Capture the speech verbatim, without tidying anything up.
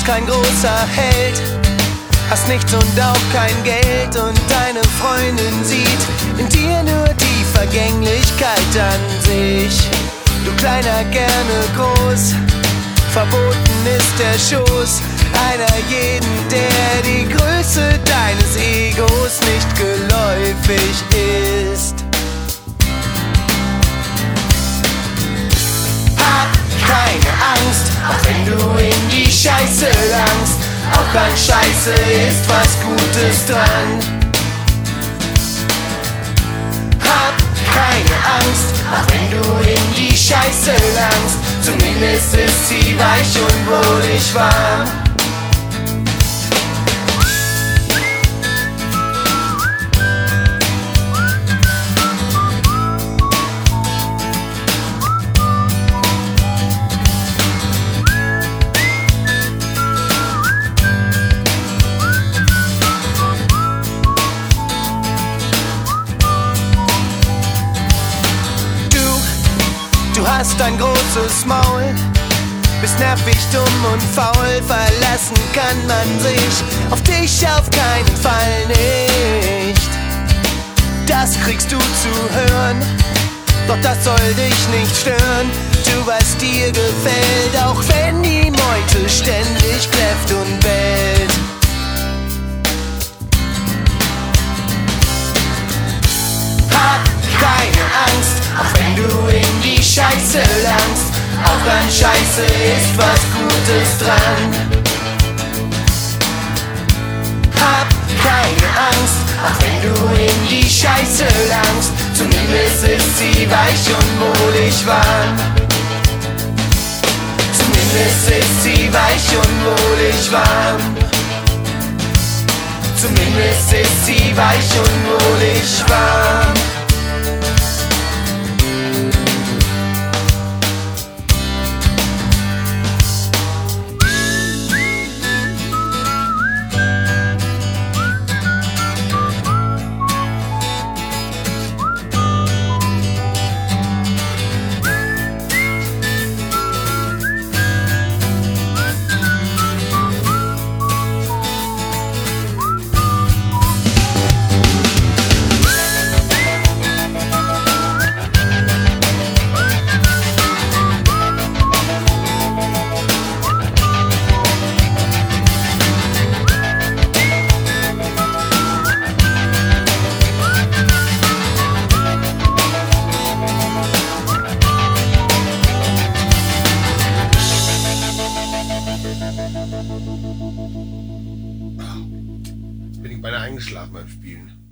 bist kein großer Held, hast nichts und auch kein Geld, und deine Freundin sieht in dir nur die Vergänglichkeit an sich. Du kleiner, gerne groß, verboten ist der Schoß einer jeden, der die Größe deines Egos nicht geläufig ist. Hab keine Angst, auch wenn du in die Scheiße langst, auch beim Scheiße ist was Gutes dran. Hab keine Angst, auch wenn du in die Scheiße langst, zumindest ist sie weich und wohlig warm. Du hast ein großes Maul, bist nervig, dumm und faul. Verlassen kann man sich auf dich auf keinen Fall nicht. Das kriegst du zu hören, doch das soll dich nicht stören. Tu, was dir gefällt, auch wenn die Meute ständig kläfft und bellt. Hab keine Angst, auch wenn du in die Scheiße langst, auch an Scheiße ist was Gutes dran. Hab keine Angst, auch wenn du in die Scheiße langst, zumindest ist sie weich und wohlig warm. Zumindest ist sie weich und wohlig warm. Zumindest ist sie weich und wohlig warm. Bin ich beinahe eingeschlafen beim Spielen.